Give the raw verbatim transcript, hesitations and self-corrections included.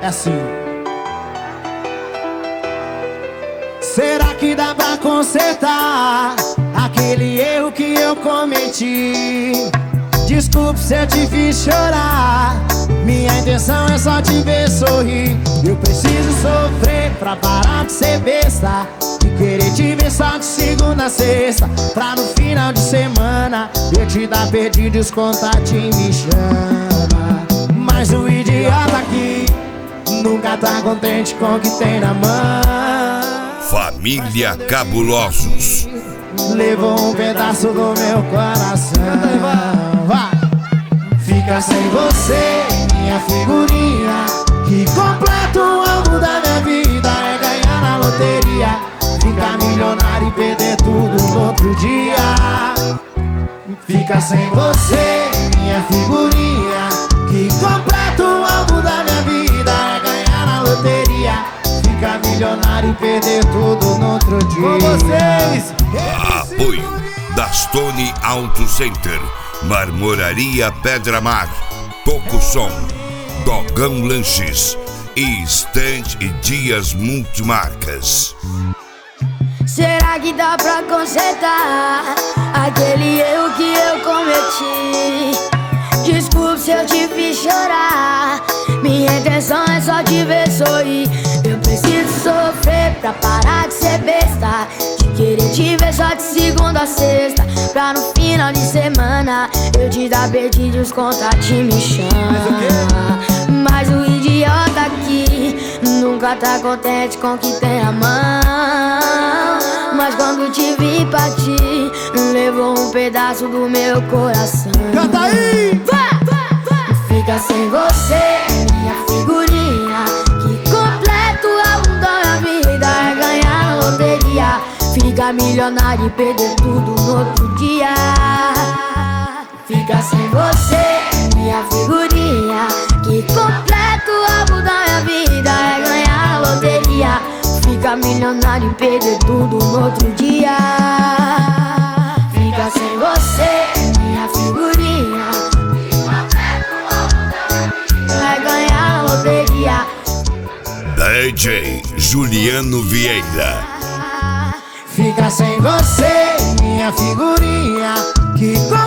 É assim. Será que dá pra consertar aquele erro que eu cometi? Desculpe se eu te fiz chorar, minha intenção é só te ver sorrir. Eu preciso sofrer pra parar de ser besta e querer te ver só de segunda a sexta, pra no final de semana eu te dar perdido e os contatinhos me chama. Mas o idiota aqui nunca tá contente com o que tem na mão. Família Cabulosos levou um pedaço do meu coração. Vai. Fica sem você, minha figurinha, que completa o álbum da minha vida. É ganhar na loteria, ficar milionário e perder tudo no outro dia. Fica sem você, minha figurinha, que completa o álbum da minha vida. É ganhar na loteria, ficar milionário e perder tudo no outro dia. Com vocês, apoio da Stone Auto Center, Marmoraria Pedra Mar, Toco Som, Dogão Lanches e Stand e Dias Multimarcas. Será que dá pra consertar aquele erro que eu cometi? Desculpe se eu te fiz chorar, minha intenção é só te ver sorrir. Eu preciso sofrer pra parar de ser besta, de querer te ver só de segunda a sexta, pra no final de semana eu te dar perdido e os contatinhos me chamam. Mas o idiota aqui nunca tá contente com o que tem na mão. Mas quando te vi partir, levou um pedaço do meu coração. Canta aí! Vai, vai, vai. Fica sem você, minha figurinha, que completa o álbum da minha vida. É ganhar na loteria, ficar milionário e perder tudo no outro dia. Fica sem você, minha figurinha, que completa o álbum da minha vida. É ganhar na loteria, ficar milionário e perder tudo no outro dia. Fica sem você, minha figurinha, que completa o álbum da minha vida. É ganhar na loteria. D J Juliano Vieira. Fica sem você, minha figurinha, que